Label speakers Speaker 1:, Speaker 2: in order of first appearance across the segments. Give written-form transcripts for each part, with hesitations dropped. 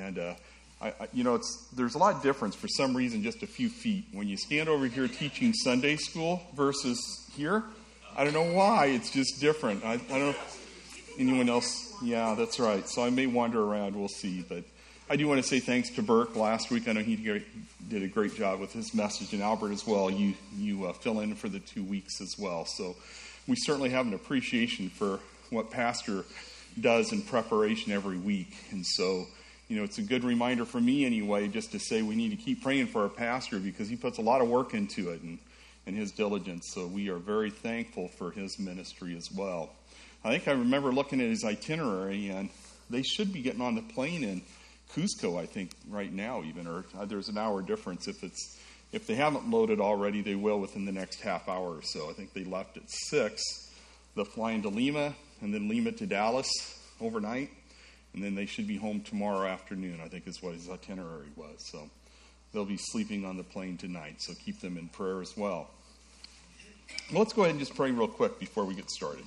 Speaker 1: And there's a lot of difference for some reason, just a few feet. When you stand over here teaching Sunday school versus here, I don't know why. It's just different. I don't know. Anyone else? Yeah, that's right. So I may wander around. We'll see. But I do want to say thanks to Burke last week. I know he did a great job with his message, and Albert as well. You fill in for the 2 weeks as well. So we certainly have an appreciation for what Pastor does in preparation every week. And so, it's a good reminder for me anyway, just to say we need to keep praying for our pastor because he puts a lot of work into it and his diligence. So we are very thankful for his ministry as well. I think I remember looking at his itinerary, and they should be getting on the plane in Cusco, I think, right now even, or there's an hour difference. If they haven't loaded already, they will within the next half hour or so. I think they left at 6. They'll fly into Lima, and then Lima to Dallas overnight. And then they should be home tomorrow afternoon, I think is what his itinerary was. So they'll be sleeping on the plane tonight, so keep them in prayer as well. Let's go ahead and just pray real quick before we get started.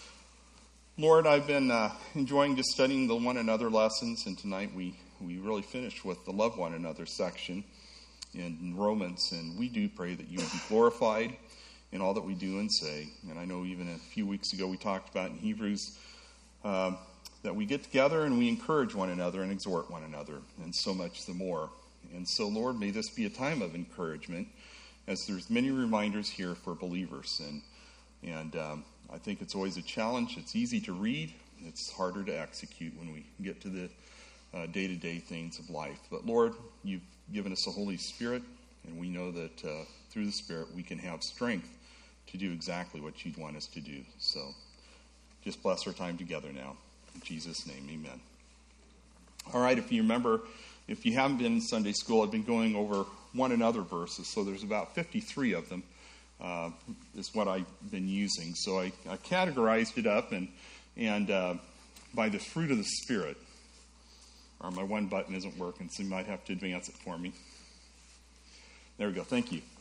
Speaker 1: Lord, I've been enjoying just studying the one another lessons, and tonight we really finished with the love one another section in Romans, and we do pray that you would be glorified in all that we do and say. And I know even a few weeks ago we talked about in Hebrews that we get together and we encourage one another and exhort one another, and so much the more. And so, Lord, may this be a time of encouragement, as there's many reminders here for believers. And I think it's always a challenge. It's easy to read. It's harder to execute when we get to the day-to-day things of life. But, Lord, you've given us the Holy Spirit, and we know that through the Spirit we can have strength to do exactly what you'd want us to do. So just bless our time together now. In Jesus' name, amen. All right, if you remember, if you haven't been in Sunday school, I've been going over one another verses. So there's about 53 of them is what I've been using. So I categorized it up and by the fruit of the Spirit. Or my one button isn't working, so you might have to advance it for me. There we go. Thank you.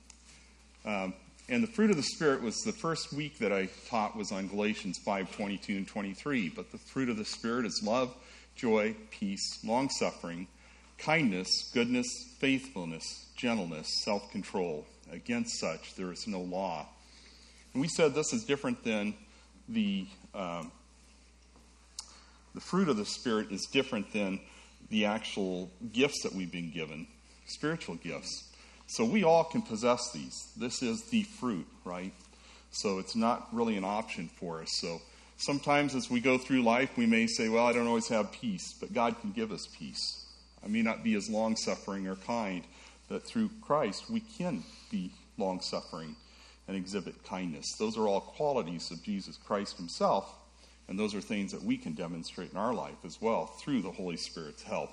Speaker 1: And the fruit of the Spirit was the first week that I taught was on Galatians 5:22 and 23. But the fruit of the Spirit is love, joy, peace, long-suffering, kindness, goodness, faithfulness, gentleness, self-control. Against such there is no law. And we said this is different than the fruit of the Spirit is different than the actual gifts that we've been given, spiritual gifts. So we all can possess these. This is the fruit, right? So it's not really an option for us. So sometimes as we go through life, we may say, well, I don't always have peace, but God can give us peace. I may not be as long-suffering or kind, but through Christ, we can be long-suffering and exhibit kindness. Those are all qualities of Jesus Christ himself, and those are things that we can demonstrate in our life as well through the Holy Spirit's help.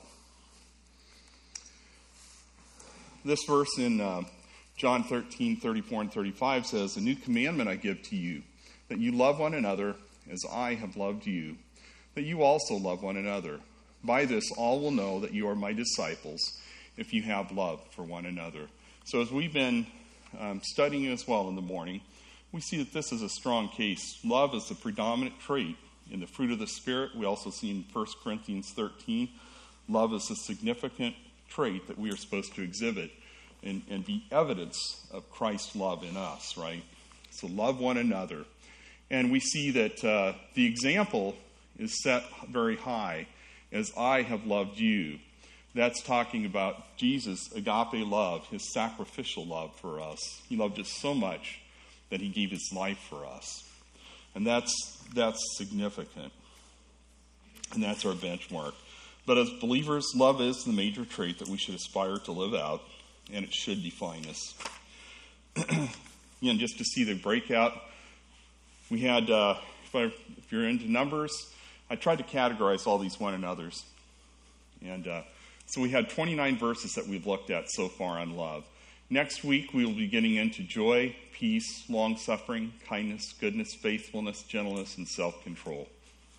Speaker 1: This verse in John 13:34 and 35 says, "A new commandment I give to you, that you love one another as I have loved you, that you also love one another. By this all will know that you are my disciples, if you have love for one another." So as we've been studying as well in the morning, we see that this is a strong case. Love is the predominant trait in the fruit of the Spirit. We also see in 1 Corinthians 13, love is a significant trait that we are supposed to exhibit and be evidence of Christ's love in us, right? So love one another. And we see that the example is set very high, as I have loved you. That's talking about Jesus' agape love, his sacrificial love for us. He loved us so much that he gave his life for us. And that's significant. And that's our benchmark. But as believers, love is the major trait that we should aspire to live out, and it should define us. Again, just to see the breakout, we had, if you're into numbers, I tried to categorize all these one another's. And so we had 29 verses that we've looked at so far on love. Next week, we will be getting into joy, peace, long-suffering, kindness, goodness, faithfulness, gentleness, and self-control.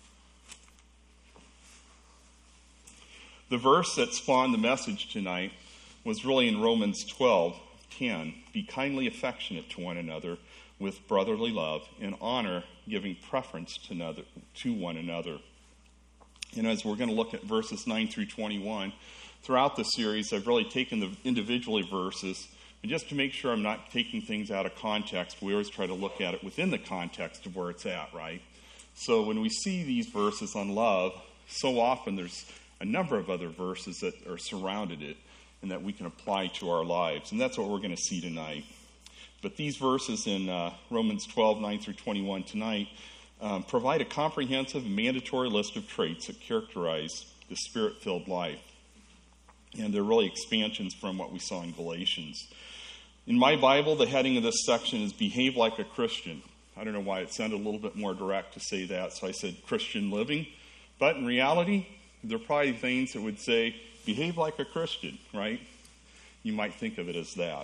Speaker 1: The verse that spawned the message tonight was really in Romans 12:10. Be kindly affectionate to one another with brotherly love and honor, giving preference to one another. And as we're going to look at verses 9 through 21, throughout the series, I've really taken the individually verses, and just to make sure I'm not taking things out of context, we always try to look at it within the context of where it's at, right? So when we see these verses on love, so often there's a number of other verses that are surrounded it and that we can apply to our lives. And that's what we're going to see tonight. But these verses in Romans 12, 9 through 21 tonight provide a comprehensive and mandatory list of traits that characterize the Spirit-filled life. And they're really expansions from what we saw in Galatians. In my Bible, the heading of this section is Behave Like a Christian. I don't know why it sounded a little bit more direct to say that, so I said Christian living. But in reality, there are probably things that would say, behave like a Christian, right? You might think of it as that.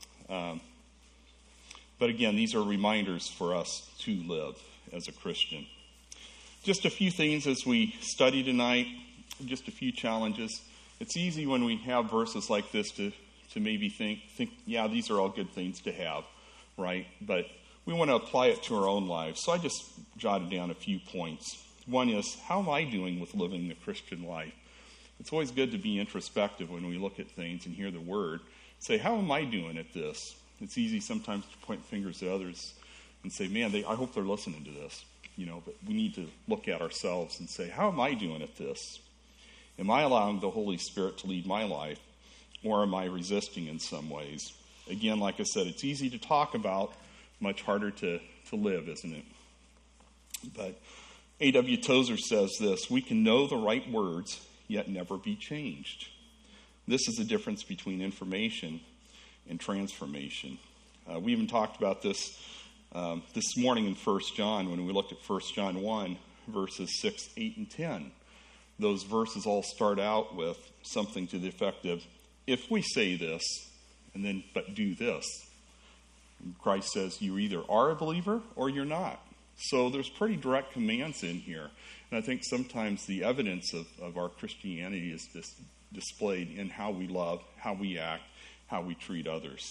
Speaker 1: But again, these are reminders for us to live as a Christian. Just a few things as we study tonight, just a few challenges. It's easy when we have verses like this to maybe think, yeah, these are all good things to have, right? But we want to apply it to our own lives. So I just jotted down a few points. One is, how am I doing with living the Christian life? It's always good to be introspective when we look at things and hear the word. Say, how am I doing at this? It's easy sometimes to point fingers at others and say, man, I hope they're listening to this. But we need to look at ourselves and say, how am I doing at this? Am I allowing the Holy Spirit to lead my life, or am I resisting in some ways? Again, like I said, it's easy to talk about, much harder to live, isn't it? But A.W. Tozer says this: we can know the right words, yet never be changed. This is the difference between information and transformation. We even talked about this this morning in 1 John when we looked at 1 John 1, verses 6, 8, and 10. Those verses all start out with something to the effect of, if we say this, and then but do this. And Christ says you either are a believer or you're not. So there's pretty direct commands in here. And I think sometimes the evidence of our Christianity is displayed in how we love, how we act, how we treat others.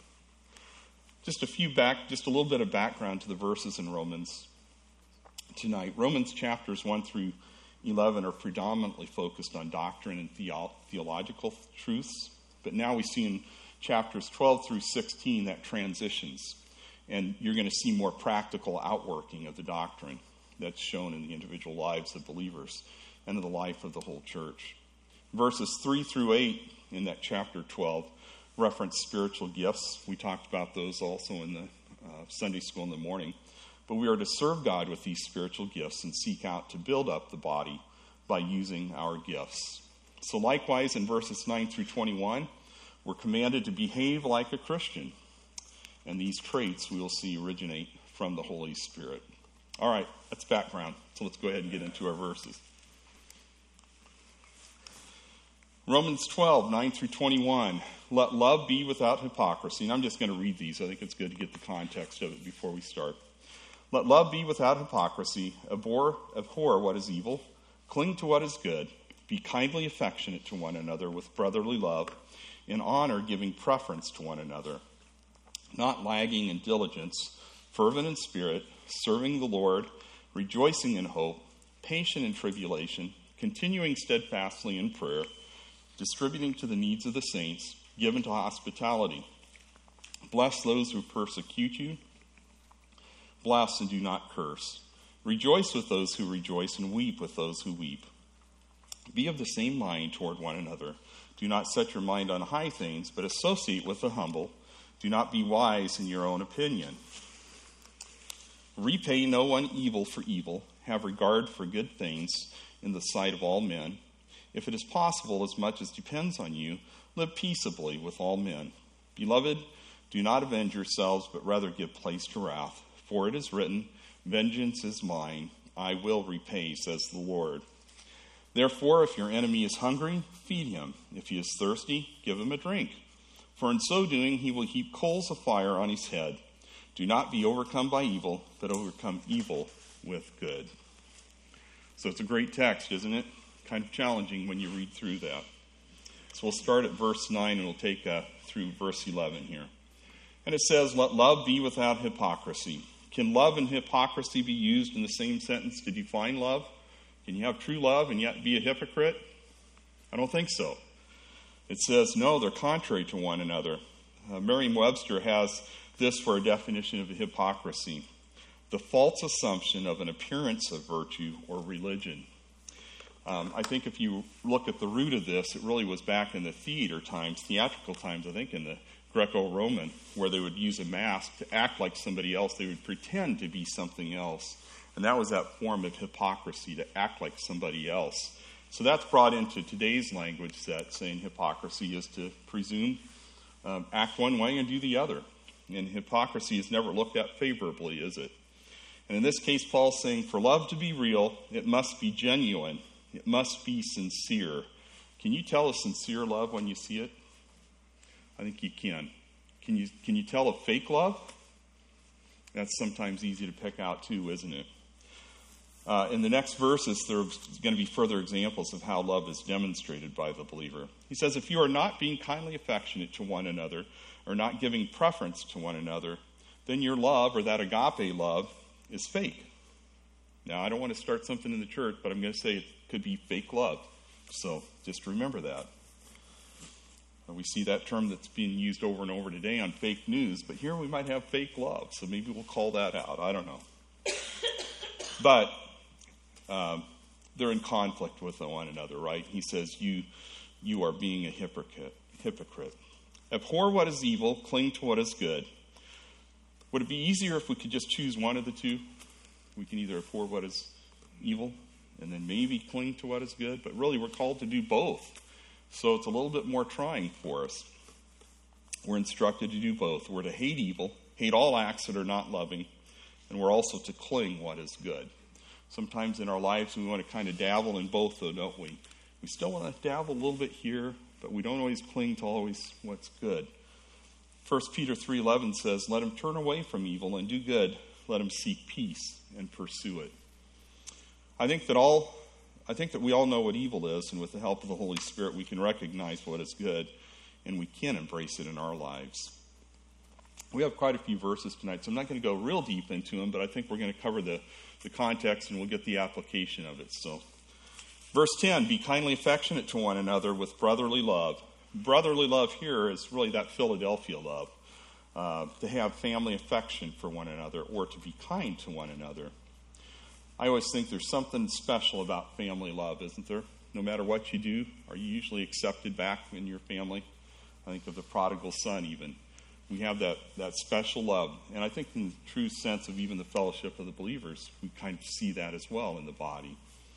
Speaker 1: Just a little bit of background to the verses in Romans tonight. Romans chapters 1 through 11 are predominantly focused on doctrine and theological truths. But now we see in chapters 12 through 16 that transitions. And you're going to see more practical outworking of the doctrine that's shown in the individual lives of believers and in the life of the whole church. Verses 3 through 8 in that chapter 12 reference spiritual gifts. We talked about those also in the Sunday school in the morning. But we are to serve God with these spiritual gifts and seek out to build up the body by using our gifts. So likewise, in verses 9 through 21, we're commanded to behave like a Christian. And these traits we will see originate from the Holy Spirit. All right, that's background. So let's go ahead and get into our verses. Romans 12, 9 through 21. Let love be without hypocrisy. And I'm just going to read these. I think it's good to get the context of it before we start. Let love be without hypocrisy. Abhor what is evil. Cling to what is good. Be kindly affectionate to one another with brotherly love. In honor, giving preference to one another. Not lagging in diligence. Fervent in spirit. Serving the Lord. Rejoicing in hope. Patient in tribulation. Continuing steadfastly in prayer. Distributing to the needs of the saints. Given to hospitality. Bless those who persecute you. Bless and do not curse. Rejoice with those who rejoice and weep with those who weep. Be of the same mind toward one another. Do not set your mind on high things, but associate with the humble. Do not be wise in your own opinion. Repay no one evil for evil. Have regard for good things in the sight of all men. If it is possible, as much as depends on you, live peaceably with all men. Beloved, do not avenge yourselves, but rather give place to wrath. For it is written, vengeance is mine, I will repay, says the Lord. Therefore, if your enemy is hungry, feed him. If he is thirsty, give him a drink. For in so doing, he will heap coals of fire on his head. Do not be overcome by evil, but overcome evil with good. So it's a great text, isn't it? Kind of challenging when you read through that. So we'll start at verse 9 and we'll take through verse 11 here. And it says, let love be without hypocrisy. Can love and hypocrisy be used in the same sentence to define love? Can you have true love and yet be a hypocrite? I don't think so. It says, no, they're contrary to one another. Merriam-Webster has this for a definition of hypocrisy: the false assumption of an appearance of virtue or religion. I think if you look at the root of this, it really was back in the theatrical times, I think in the Greco-Roman, where they would use a mask to act like somebody else. They would pretend to be something else. And that was that form of hypocrisy, to act like somebody else. So that's brought into today's language, that saying hypocrisy is to presume, act one way and do the other. And hypocrisy is never looked at favorably, is it? And in this case, Paul's saying, for love to be real, it must be genuine. It must be sincere. Can you tell a sincere love when you see it? I think you can. Can you tell a fake love? That's sometimes easy to pick out too, isn't it? In the next verses, there's going to be further examples of how love is demonstrated by the believer. He says, if you are not being kindly affectionate to one another, or not giving preference to one another, then your love, or that agape love, is fake. Now, I don't want to start something in the church, but I'm going to say it could be fake love. So just remember that. We see that term that's being used over and over today on fake news, but here we might have fake love, so maybe we'll call that out. I don't know. But they're in conflict with one another, right? He says, you are being a hypocrite. Abhor what is evil, cling to what is good. Would it be easier if we could just choose one of the two? We can either abhor what is evil and then maybe cling to what is good, but really we're called to do both. So it's a little bit more trying for us. We're instructed to do both. We're to hate evil, hate all acts that are not loving, and we're also to cling what is good. Sometimes in our lives we want to kind of dabble in both, though, don't we? We still want to dabble a little bit here, but we don't always cling to always what's good. 1 Peter 3:11 says, let him turn away from evil and do good. Let him seek peace and pursue it. I think that we all know what evil is, and with the help of the Holy Spirit, we can recognize what is good, and we can embrace it in our lives. We have quite a few verses tonight, so I'm not going to go real deep into them, but I think we're going to cover the context, and we'll get the application of it. So, verse 10, be kindly affectionate to one another with brotherly love. Brotherly love here is really that Philadelphia love, to have family affection for one another, or to be kind to one another. I always think there's something special about family love, isn't there? No matter what you do, are you usually accepted back in your family? I think of the prodigal son even. We have that special love. And I think in the true sense of even the fellowship of the believers, we kind of see that as well in the body.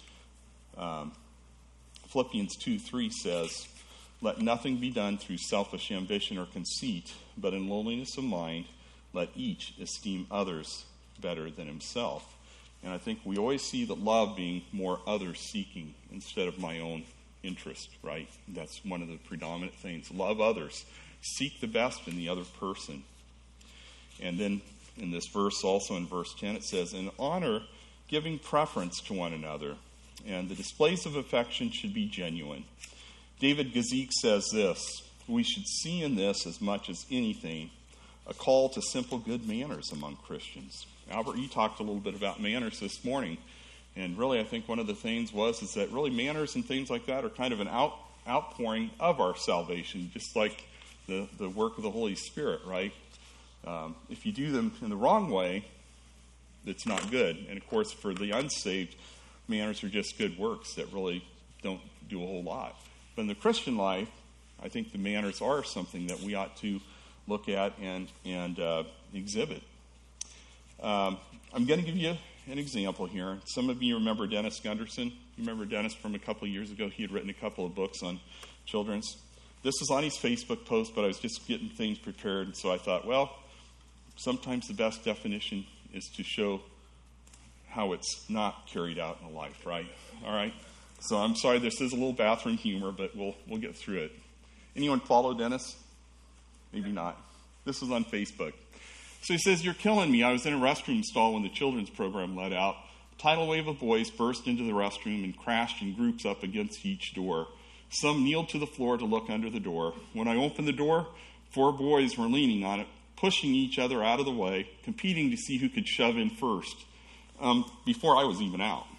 Speaker 1: Philippians 2:3 says, let nothing be done through selfish ambition or conceit, but in lowliness of mind, let each esteem others better than himself. And I think we always see that love being more others-seeking instead of my own interest, right? That's one of the predominant things. Love others. Seek the best in the other person. And then in this verse, also in verse 10, it says, in honor, giving preference to one another. And the displays of affection should be genuine. David Gazik says this, we should see in this, as much as anything, a call to simple good manners among Christians. Albert, you talked a little bit about manners this morning, and really I think one of the things is that really manners and things like that are kind of an outpouring of our salvation, just like the work of the Holy Spirit, right? If you do them in the wrong way, it's not good. And of course, for the unsaved, manners are just good works that really don't do a whole lot. But in the Christian life, I think the manners are something that we ought to look at and exhibit. I'm going to give you an example here. Some of you remember Dennis Gunderson. You remember Dennis from a couple of years ago? He had written a couple of books on children's. This is on his Facebook post, but I was just getting things prepared, so I thought, well, sometimes the best definition is to show how it's not carried out in a life, right? All right? So I'm sorry, this is a little bathroom humor, but we'll get through it. Anyone follow Dennis? Maybe not. This is on Facebook. So he says, you're killing me. I was in a restroom stall when the children's program let out. A tidal wave of boys burst into the restroom and crashed in groups up against each door. Some kneeled to the floor to look under the door. When I opened the door, 4 boys were leaning on it, pushing each other out of the way, competing to see who could shove in first, before I was even out.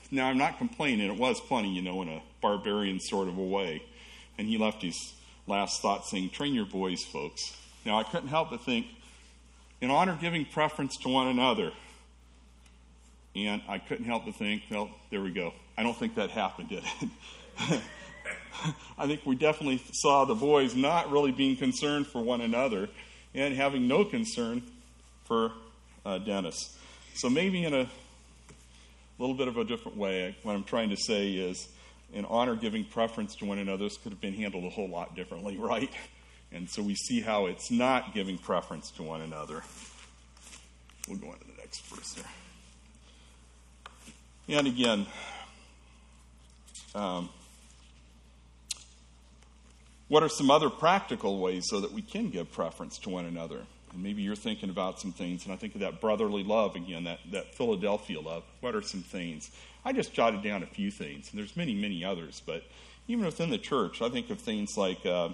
Speaker 1: Now, I'm not complaining. It was funny, in a barbarian sort of a way. And he left his last thought saying, train your boys, folks. Now, I couldn't help but think, in honor giving preference to one another. And I couldn't help but think, well, there we go. I don't think that happened, did it? I think we definitely saw the boys not really being concerned for one another and having no concern for Dennis. So maybe in a little bit of a different way, what I'm trying to say is, in honor giving preference to one another, this could have been handled a whole lot differently, right? And so we see how it's not giving preference to one another. We'll go on to the next verse there. And again, what are some other practical ways so that we can give preference to one another? And maybe you're thinking about some things, and I think of that brotherly love again, that Philadelphia love. What are some things? I just jotted down a few things, and there's many, many others. But even within the church, I think of things like, do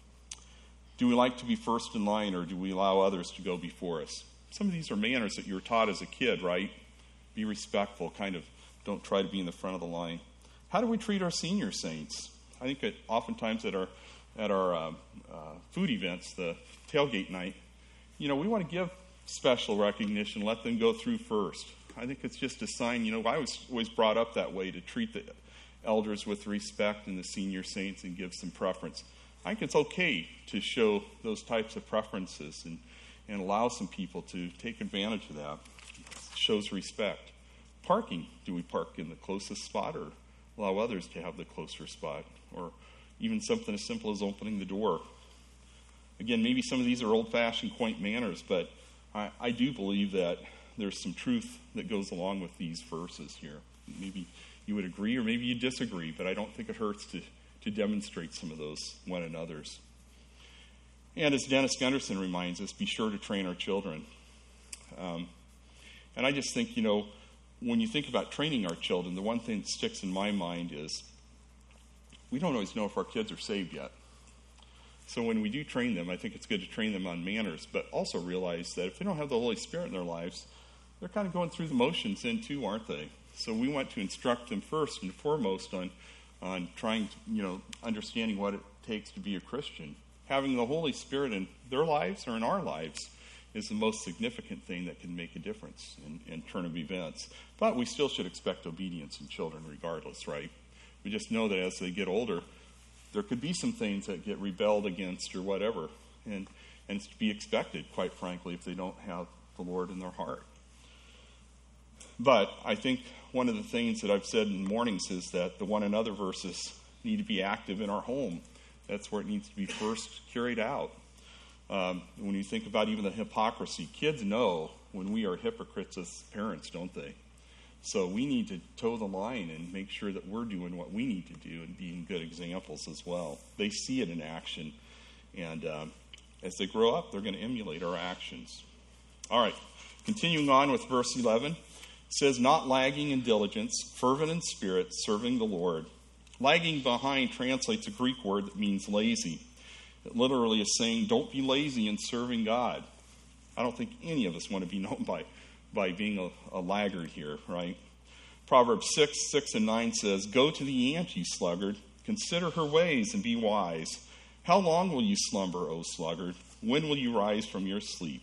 Speaker 1: we like to be first in line, or do we allow others to go before us? Some of these are manners that you were taught as a kid, right? Be respectful, kind of don't try to be in the front of the line. How do we treat our senior saints? I think that oftentimes at our food events, the tailgate night, we want to give special recognition, let them go through first. I think it's just a sign, I was always brought up that way, to treat the elders with respect and the senior saints and give some preference. I think it's okay to show those types of preferences and allow some people to take advantage of that. It shows respect. Parking, do we park in the closest spot or allow others to have the closer spot? Or even something as simple as opening the door. Again, maybe some of these are old-fashioned, quaint manners, but I do believe that there's some truth that goes along with these verses here. Maybe you would agree or maybe you disagree, but I don't think it hurts to demonstrate some of those one another's. And as Dennis Gunderson reminds us, be sure to train our children. And I just think, when you think about training our children, the one thing that sticks in my mind is we don't always know if our kids are saved yet. So when we do train them, I think it's good to train them on manners, but also realize that if they don't have the Holy Spirit in their lives, they're kind of going through the motions then too, aren't they? So we want to instruct them first and foremost on trying to, understanding what it takes to be a Christian. Having the Holy Spirit in their lives or in our lives is the most significant thing that can make a difference in turn of events. But we still should expect obedience in children regardless, right? We just know that as they get older, there could be some things that get rebelled against or whatever. And it's to be expected, quite frankly, if they don't have the Lord in their heart. But I think one of the things that I've said in mornings is that the one another verses need to be active in our home. That's where it needs to be first carried out. When you think about even the hypocrisy, kids know when we are hypocrites as parents, don't they? So we need to toe the line and make sure that we're doing what we need to do and being good examples as well. They see it in action, and as they grow up, they're going to emulate our actions. All right, continuing on with verse 11, it says, not lagging in diligence, fervent in spirit, serving the Lord. Lagging behind translates a Greek word that means lazy. It literally is saying, don't be lazy in serving God. I don't think any of us want to be known by being a laggard here, right? Proverbs 6 and 9 says, go to the ant, you sluggard. Consider her ways and be wise. How long will you slumber, O sluggard? When will you rise from your sleep?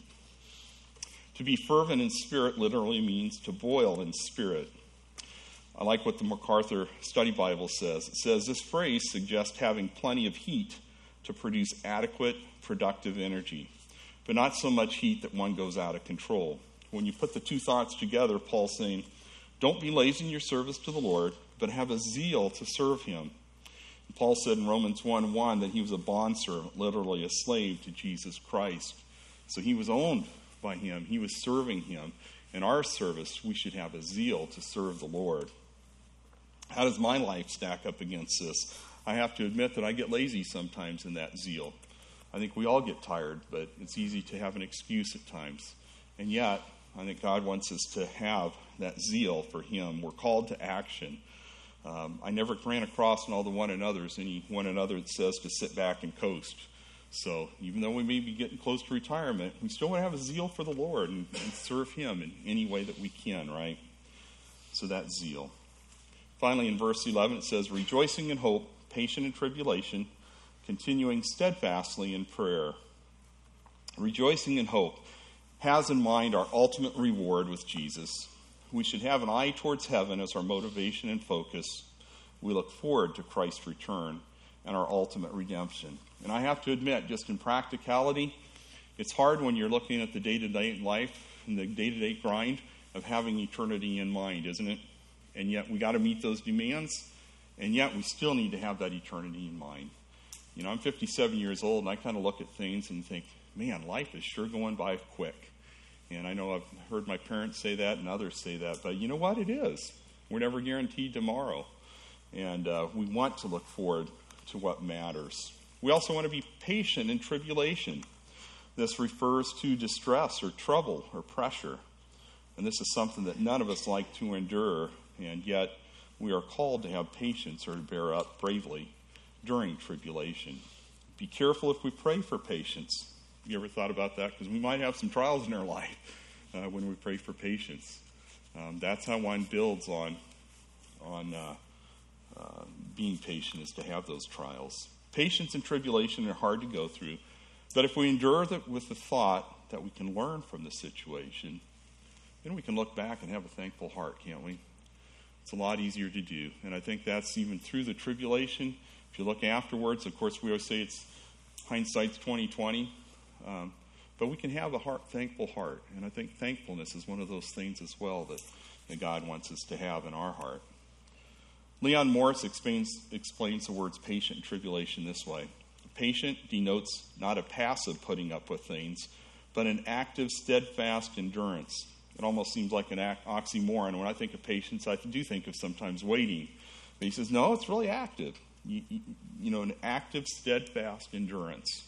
Speaker 1: To be fervent in spirit literally means to boil in spirit. I like what the MacArthur Study Bible says. It says, this phrase suggests having plenty of heat to produce adequate, productive energy, but not so much heat that one goes out of control. When you put the two thoughts together, Paul's saying, don't be lazy in your service to the Lord, but have a zeal to serve him. Paul said in Romans 1:1 that he was a bondservant, literally a slave to Jesus Christ. So he was owned by him. He was serving him. In our service, we should have a zeal to serve the Lord. How does my life stack up against this? I have to admit that I get lazy sometimes in that zeal. I think we all get tired, but it's easy to have an excuse at times. And yet, I think God wants us to have that zeal for him. We're called to action. I never ran across in all the one another's any one another that says to sit back and coast. So even though we may be getting close to retirement, we still want to have a zeal for the Lord and serve him in any way that we can, right? So that zeal. Finally, in verse 11, it says, rejoicing in hope, patient in tribulation, continuing steadfastly in prayer. Rejoicing in hope has in mind our ultimate reward with Jesus. We should have an eye towards heaven as our motivation and focus. We look forward to Christ's return and our ultimate redemption. And I have to admit, just in practicality, it's hard when you're looking at the day-to-day life and the day-to-day grind of having eternity in mind, isn't it? And yet we got to meet those demands, and yet we still need to have that eternity in mind. You know, I'm 57 years old, and I kind of look at things and think, man, life is sure going by quick. And I know I've heard my parents say that and others say that, but you know what? It is. We're never guaranteed tomorrow. And we want to look forward to what matters. We also want to be patient in tribulation. This refers to distress or trouble or pressure. And this is something that none of us like to endure, and yet we are called to have patience or to bear up bravely during tribulation. Be careful if we pray for patience. You ever thought about that? Because we might have some trials in our life when we pray for patience. That's how one builds on being patient, is to have those trials. Patience and tribulation are hard to go through, but if we endure that with the thought that we can learn from the situation, then we can look back and have a thankful heart, can't we? It's a lot easier to do, and I think that's even through the tribulation. If you look afterwards, of course, we always say it's hindsight's 20/20, but we can have a thankful heart, and I think thankfulness is one of those things as well that God wants us to have in our heart. Leon Morris explains the words patient and tribulation this way. Patient denotes not a passive putting up with things, but an active, steadfast endurance. It almost seems like an oxymoron. When I think of patience, I do think of sometimes waiting. But he says, no, it's really active. You know, an active, steadfast endurance.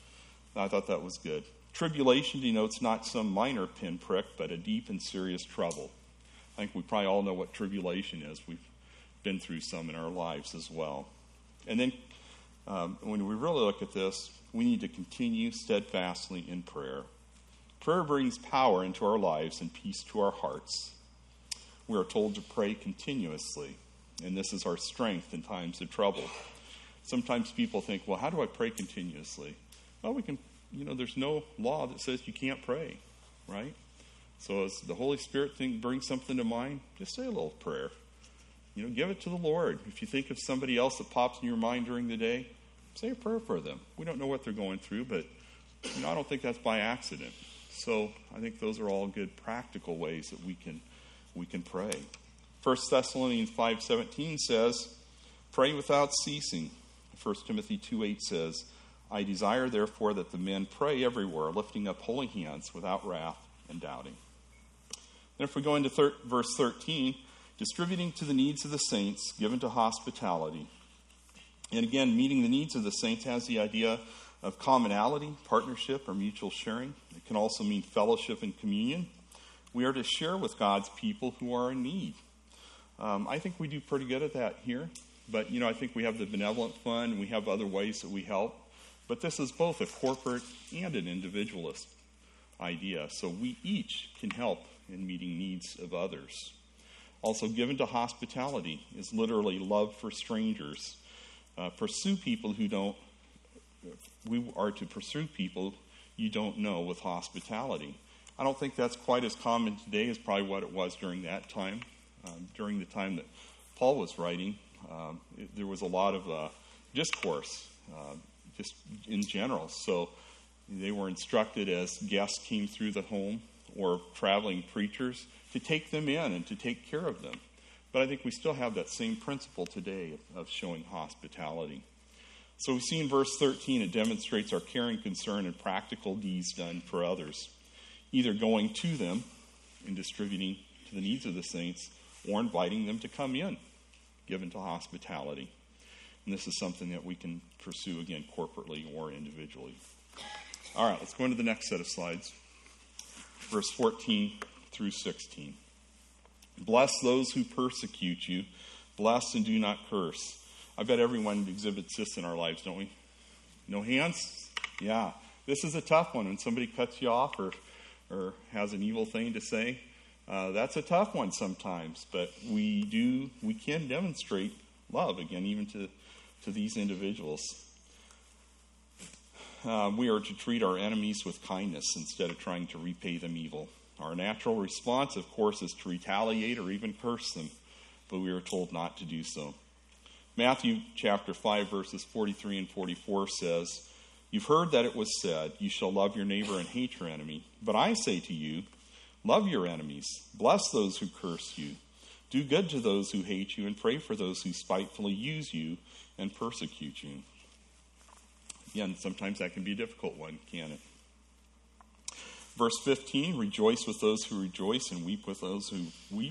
Speaker 1: I thought that was good. Tribulation denotes not some minor pinprick, but a deep and serious trouble. I think we probably all know what tribulation is. We've been through some in our lives as well. And then when we really look at this, we need to continue steadfastly in prayer. Prayer brings power into our lives and peace to our hearts. We are told to pray continuously, and this is our strength in times of trouble. Sometimes people think, well, how do I pray continuously? Well, we can, there's no law that says you can't pray, right? So as the Holy Spirit brings something to mind, just say a little prayer. Give it to the Lord. If you think of somebody else that pops in your mind during the day, say a prayer for them. We don't know what they're going through, but I don't think that's by accident. So I think those are all good practical ways that we can pray. 1 Thessalonians 5:17 says, pray without ceasing. 1 Timothy 2:8 says, I desire therefore that the men pray everywhere, lifting up holy hands without wrath and doubting. Then if we go into verse 13, distributing to the needs of the saints, given to hospitality. And again, meeting the needs of the saints has the idea of commonality, partnership, or mutual sharing. It can also mean fellowship and communion. We are to share with God's people who are in need. I think we do pretty good at that here. But, I think we have the benevolent fund, and we have other ways that we help. But this is both a corporate and an individualist idea. So we each can help in meeting needs of others. Also, given to hospitality is literally love for strangers. Pursue people who don't. We are to pursue people you don't know with hospitality. I don't think that's quite as common today as probably what it was during that time. During the time that Paul was writing, there was a lot of discourse, just in general. So they were instructed as guests came through the home or traveling preachers to take them in and to take care of them. But I think we still have that same principle today of showing hospitality. So we see in verse 13, it demonstrates our caring, concern, and practical deeds done for others, either going to them and distributing to the needs of the saints, or inviting them to come in, given to hospitality. And this is something that we can pursue, again, corporately or individually. All right, let's go into the next set of slides. Verse 14 through 16. Bless those who persecute you. Bless and do not curse. I bet everyone exhibits this in our lives, don't we? No hands? Yeah. This is a tough one when somebody cuts you off or has an evil thing to say. That's a tough one sometimes, but we can demonstrate love, again, even to these individuals. We are to treat our enemies with kindness instead of trying to repay them evil. Our natural response, of course, is to retaliate or even curse them, but we are told not to do so. Matthew chapter 5, verses 43 and 44 says, "You've heard that it was said, 'You shall love your neighbor and hate your enemy.' But I say to you, love your enemies, bless those who curse you, do good to those who hate you, and pray for those who spitefully use you and persecute you." Again, sometimes that can be a difficult one, can't it? Verse 15, "Rejoice with those who rejoice and weep with those who weep."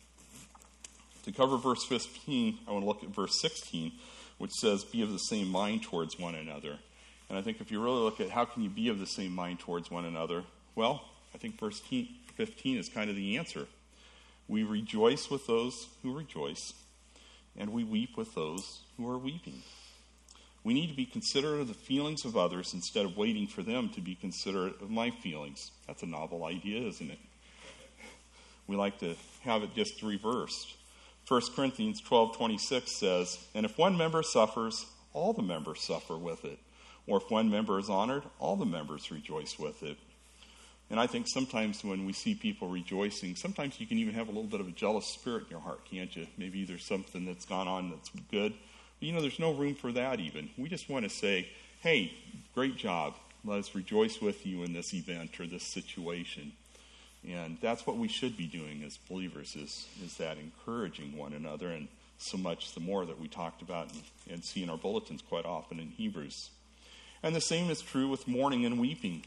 Speaker 1: To cover verse 15, I want to look at verse 16, which says, "Be of the same mind towards one another." And I think if you really look at how can you be of the same mind towards one another, well, I think verse 15 is kind of the answer. We rejoice with those who rejoice, and we weep with those who are weeping. We need to be considerate of the feelings of others instead of waiting for them to be considerate of my feelings. That's a novel idea, isn't it? We like to have it just reversed. 1 Corinthians 12:26 says, "And if one member suffers, all the members suffer with it. Or if one member is honored, all the members rejoice with it." And I think sometimes when we see people rejoicing, sometimes you can even have a little bit of a jealous spirit in your heart, can't you? Maybe there's something that's gone on that's good. But there's no room for that even. We just want to say, hey, great job. Let us rejoice with you in this event or this situation. And that's what we should be doing as believers is that encouraging one another, and so much the more that we talked about and see in our bulletins quite often in Hebrews. And the same is true with mourning and weeping.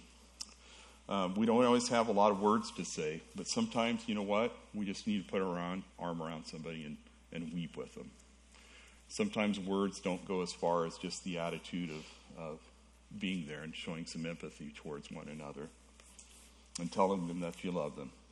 Speaker 1: We don't always have a lot of words to say, but sometimes, you know what? We just need to put our arm around somebody and weep with them. Sometimes words don't go as far as just the attitude of being there and showing some empathy towards one another and telling them that you love them.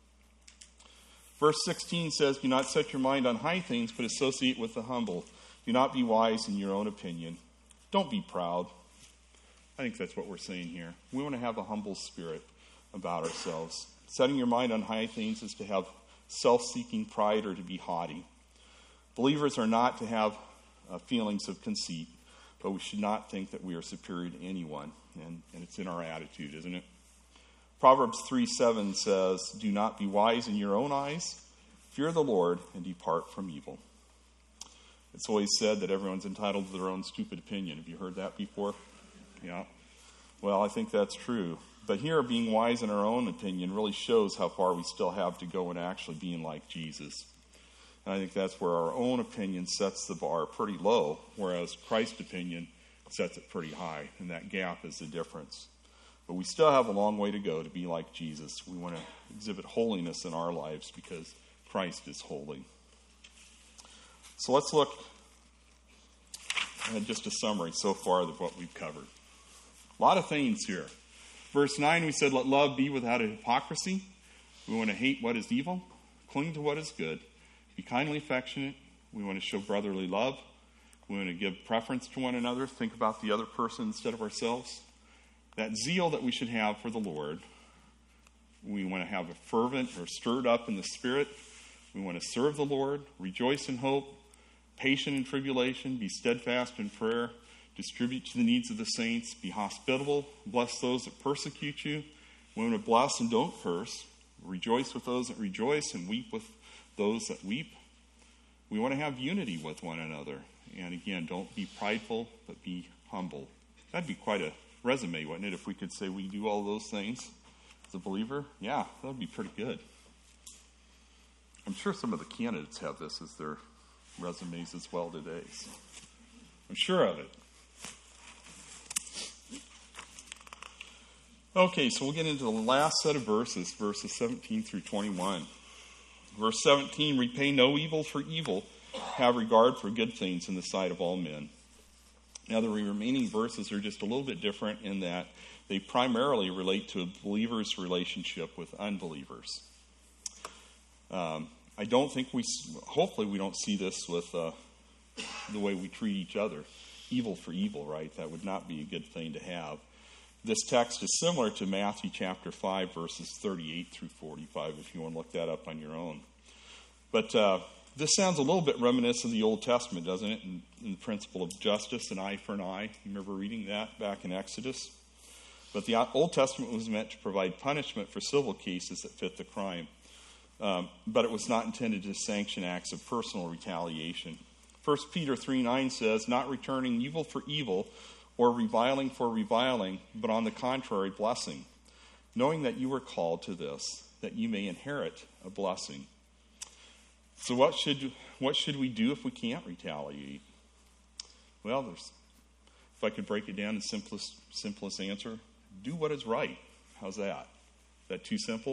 Speaker 1: Verse 16 says, "Do not set your mind on high things, but associate with the humble. Do not be wise in your own opinion. Don't be proud." I think that's what we're saying here. We want to have a humble spirit about ourselves. Setting your mind on high things is to have self-seeking pride or to be haughty. Believers are not to have feelings of conceit, but we should not think that we are superior to anyone. And it's in our attitude, isn't it? Proverbs 3:7 says, "Do not be wise in your own eyes. Fear the Lord and depart from evil." It's always said that everyone's entitled to their own stupid opinion. Have you heard that before? Yeah. Well, I think that's true. But here, being wise in our own opinion really shows how far we still have to go in actually being like Jesus. And I think that's where our own opinion sets the bar pretty low, whereas Christ's opinion sets it pretty high. And that gap is the difference. But we still have a long way to go to be like Jesus. We want to exhibit holiness in our lives because Christ is holy. So let's look at just a summary so far of what we've covered. A lot of things here. Verse 9, we said, "Let love be without a hypocrisy." We want to hate what is evil, cling to what is good, be kindly affectionate. We want to show brotherly love. We want to give preference to one another, think about the other person instead of ourselves. That zeal that we should have for the Lord. We want to have a fervent or stirred up in the Spirit. We want to serve the Lord, rejoice in hope, patient in tribulation, be steadfast in prayer, distribute to the needs of the saints, be hospitable, bless those that persecute you. We want to bless and don't curse, rejoice with those that rejoice, and weep with those that weep. We want to have unity with one another. And again, don't be prideful, but be humble. That'd be quite a resume, wouldn't it, if we could say we do all those things as a believer? Yeah, that would be pretty good. I'm sure some of the candidates have this as their resumes as well today. So I'm sure of it. Okay, so we'll get into the last set of verses 17 through 21. Verse 17, "Repay no evil for evil, have regard for good things in the sight of all men." Now, the remaining verses are just a little bit different in that they primarily relate to a believer's relationship with unbelievers. I don't think hopefully we don't see this with the way we treat each other. Evil for evil, right? That would not be a good thing to have. This text is similar to Matthew chapter 5, verses 38 through 45, if you want to look that up on your own. But this sounds a little bit reminiscent of the Old Testament, doesn't it? In the principle of justice, an eye for an eye. You remember reading that back in Exodus? But the Old Testament was meant to provide punishment for civil cases that fit the crime. But it was not intended to sanction acts of personal retaliation. 1 Peter 3:9 says, not returning evil for evil or reviling for reviling, but on the contrary, blessing, knowing that you were called to this, that you may inherit a blessing. So what should we do if we can't retaliate? Well, if I could break it down in simplest answer, do what is right. How's that? Is that too simple?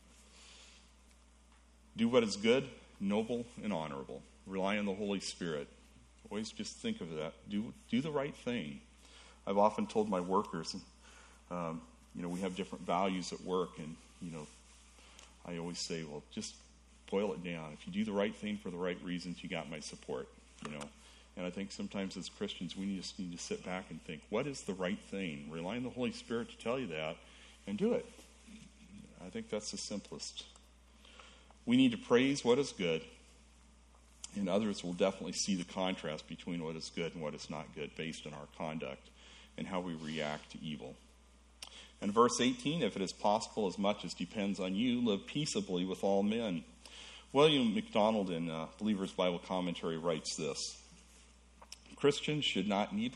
Speaker 1: Do what is good, noble, and honorable. Rely on the Holy Spirit. Always just think of that. Do the right thing. I've often told my workers, we have different values at work, and, I always say, well, just boil it down. If you do the right thing for the right reasons, you got my support, And I think sometimes as Christians, we just need to sit back and think, what is the right thing? Rely on the Holy Spirit to tell you that, and do it. I think that's the simplest. We need to praise what is good, and others will definitely see the contrast between what is good and what is not good based on our conduct and how we react to evil. And verse 18, if it is possible, as much as depends on you, live peaceably with all men. William MacDonald in Believer's Bible Commentary writes this: Christians should not be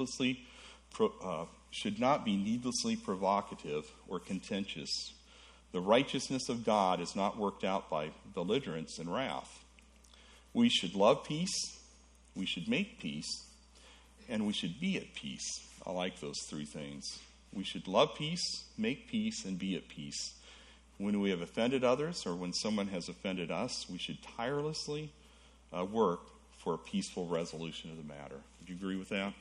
Speaker 1: needlessly provocative or contentious. The righteousness of God is not worked out by belligerence and wrath. We should love peace, we should make peace, and we should be at peace. I like those three things. We should love peace, make peace, and be at peace. When we have offended others or when someone has offended us, we should tirelessly work for a peaceful resolution of the matter. Would you agree with that?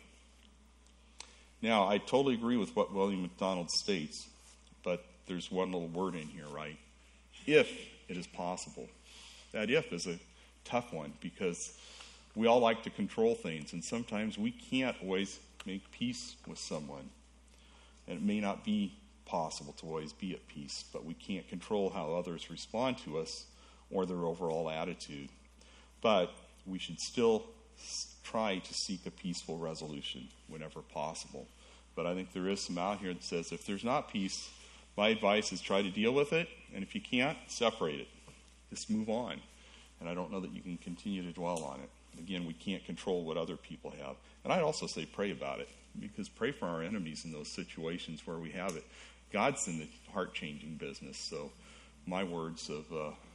Speaker 1: Now, I totally agree with what William MacDonald states, but there's one little word in here, right? If it is possible. That if is a tough one because we all like to control things, and sometimes we can't always make peace with someone. And it may not be possible to always be at peace, but we can't control how others respond to us or their overall attitude. But we should still try to seek a peaceful resolution whenever possible. But I think there is some out here that says if there's not peace, my advice is try to deal with it, and if you can't, separate it. Just move on. And I don't know that you can continue to dwell on it. Again, we can't control what other people have. And I'd also say pray about it, because pray for our enemies in those situations where we have it. God's in the heart-changing business, so my words of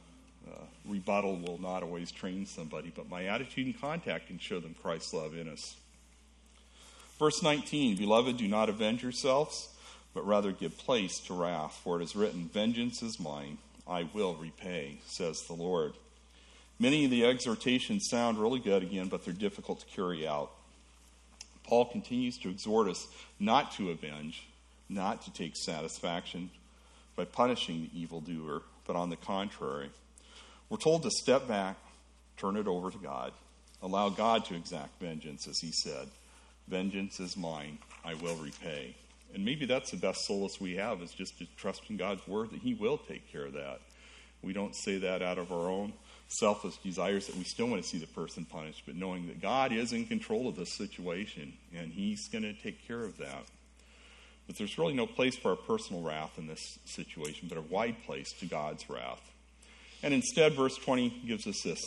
Speaker 1: rebuttal will not always train somebody, but my attitude and contact can show them Christ's love in us. Verse 19, Beloved, do not avenge yourselves, but rather give place to wrath, for it is written, Vengeance is mine, I will repay, says the Lord. Many of the exhortations sound really good again, but they're difficult to carry out. Paul continues to exhort us not to avenge, not to take satisfaction by punishing the evildoer, but on the contrary. We're told to step back, turn it over to God, allow God to exact vengeance, as he said. Vengeance is mine, I will repay. And maybe that's the best solace we have, is just to trust in God's word that he will take care of that. We don't say that out of our own selfish desires that we still want to see the person punished, but knowing that God is in control of this situation, and he's going to take care of that. But there's really no place for our personal wrath in this situation, but a wide place to God's wrath. And instead, verse 20 gives us this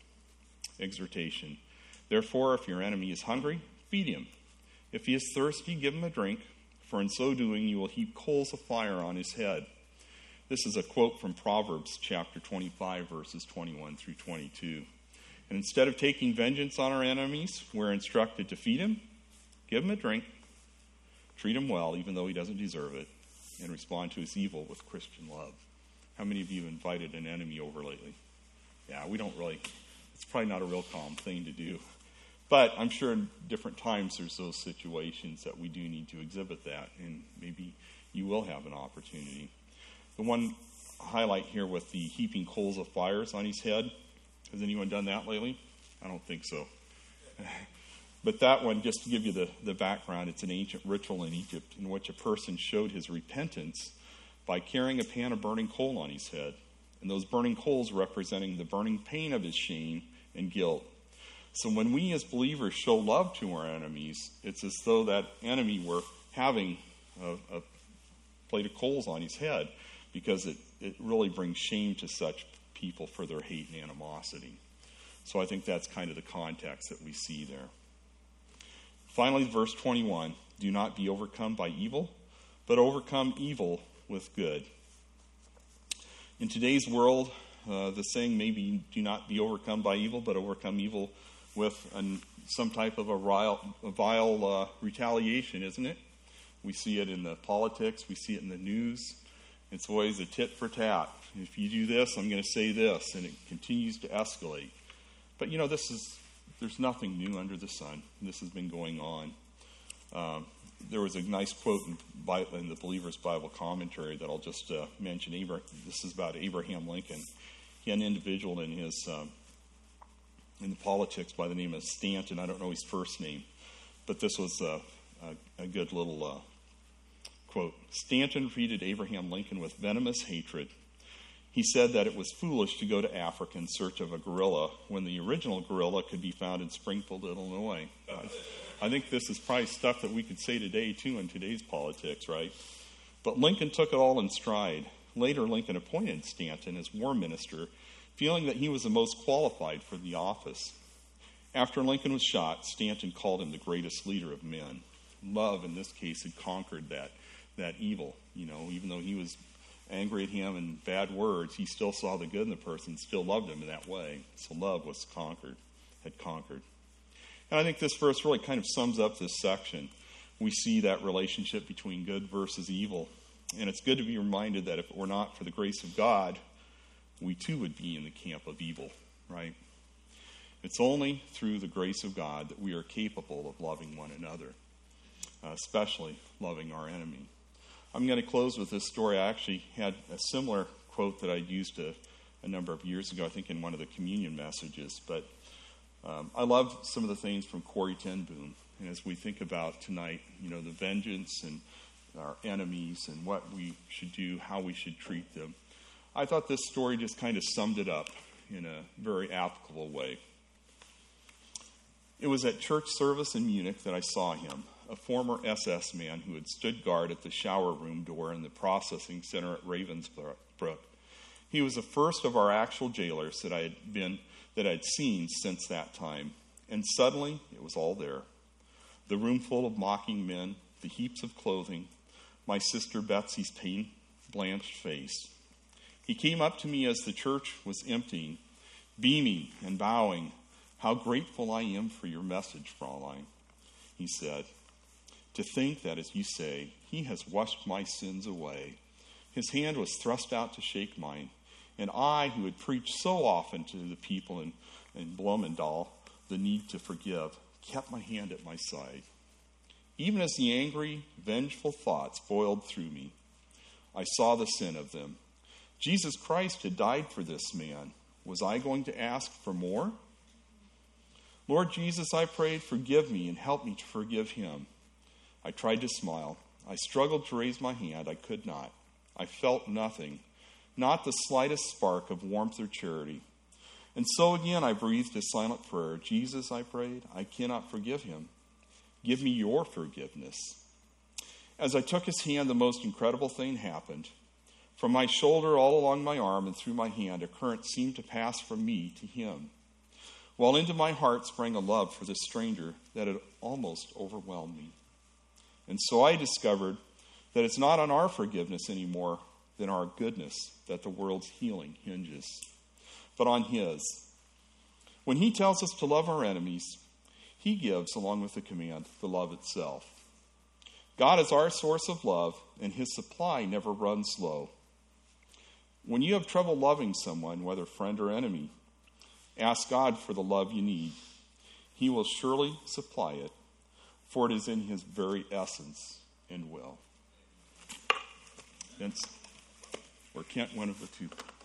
Speaker 1: exhortation. Therefore, if your enemy is hungry, feed him. If he is thirsty, give him a drink, for in so doing you will heap coals of fire on his head. This is a quote from Proverbs chapter 25, verses 21 through 22. And instead of taking vengeance on our enemies, we're instructed to feed him, give him a drink, treat him well, even though he doesn't deserve it, and respond to his evil with Christian love. How many of you have invited an enemy over lately? Yeah, we don't really. It's probably not a real calm thing to do. But I'm sure in different times there's those situations that we do need to exhibit that, and maybe you will have an opportunity. The one highlight here with the heaping coals of fires on his head, has anyone done that lately? I don't think so. But that one, just to give you the background, it's an ancient ritual in Egypt in which a person showed his repentance by carrying a pan of burning coal on his head, and those burning coals representing the burning pain of his shame and guilt. So when we as believers show love to our enemies, it's as though that enemy were having a plate of coals on his head, because it really brings shame to such people for their hate and animosity. So I think that's kind of the context that we see there. Finally, verse 21, do not be overcome by evil, but overcome evil with good. In today's world, the saying may be, do not be overcome by evil, but overcome evil with some type of a vile retaliation, isn't it? We see it in the politics, we see it in the news. It's always a tit for tat. If you do this, I'm going to say this, and it continues to escalate. But there's nothing new under the sun. This has been going on. There was a nice quote in the Believer's Bible Commentary that I'll just mention. This is about Abraham Lincoln. He had an individual in the politics by the name of Stanton. I don't know his first name, but this was a good little quote. Stanton treated Abraham Lincoln with venomous hatred. He said that it was foolish to go to Africa in search of a gorilla when the original gorilla could be found in Springfield, Illinois. I think this is probably stuff that we could say today, too, in today's politics, right? But Lincoln took it all in stride. Later, Lincoln appointed Stanton as war minister, feeling that he was the most qualified for the office. After Lincoln was shot, Stanton called him the greatest leader of men. Love, in this case, had conquered that evil. Even though he was angry at him and bad words, he still saw the good in the person, still loved him in that way. So love had conquered. And I think this verse really kind of sums up this section. We see that relationship between good versus evil. And it's good to be reminded that if it were not for the grace of God, we too would be in the camp of evil, right? It's only through the grace of God that we are capable of loving one another, especially loving our enemy. I'm going to close with this story. I actually had a similar quote that I used a number of years ago, I think in one of the communion messages. But I love some of the things from Corrie ten Boom. And as we think about tonight, the vengeance and our enemies and what we should do, how we should treat them, I thought this story just kind of summed it up in a very applicable way. It was at church service in Munich that I saw him, a former SS man who had stood guard at the shower room door in the processing center at Ravensbrück. He was the first of our actual jailers that I'd seen since that time. And suddenly, it was all there. The room full of mocking men, the heaps of clothing, my sister Betsy's pain-blanched face. He came up to me as the church was emptying, beaming and bowing. How grateful I am for your message, Fraulein, he said. To think that, as you say, he has washed my sins away. His hand was thrust out to shake mine, and I, who had preached so often to the people in Bloemendaal the need to forgive, kept my hand at my side. Even as the angry, vengeful thoughts boiled through me, I saw the sin of them. Jesus Christ had died for this man. Was I going to ask for more? Lord Jesus, I prayed, forgive me and help me to forgive him. I tried to smile. I struggled to raise my hand. I could not. I felt nothing, not the slightest spark of warmth or charity. And so again I breathed a silent prayer. Jesus, I prayed, I cannot forgive him. Give me your forgiveness. As I took his hand, the most incredible thing happened. From my shoulder all along my arm and through my hand, a current seemed to pass from me to him, while into my heart sprang a love for this stranger that had almost overwhelmed me. And so I discovered that it's not on our forgiveness anymore than our goodness that the world's healing hinges, but on his. When he tells us to love our enemies, he gives, along with the command, the love itself. God is our source of love, and his supply never runs low. When you have trouble loving someone, whether friend or enemy, ask God for the love you need. He will surely supply it, for it is in his very essence and will. Vince, or Kent, one of the two.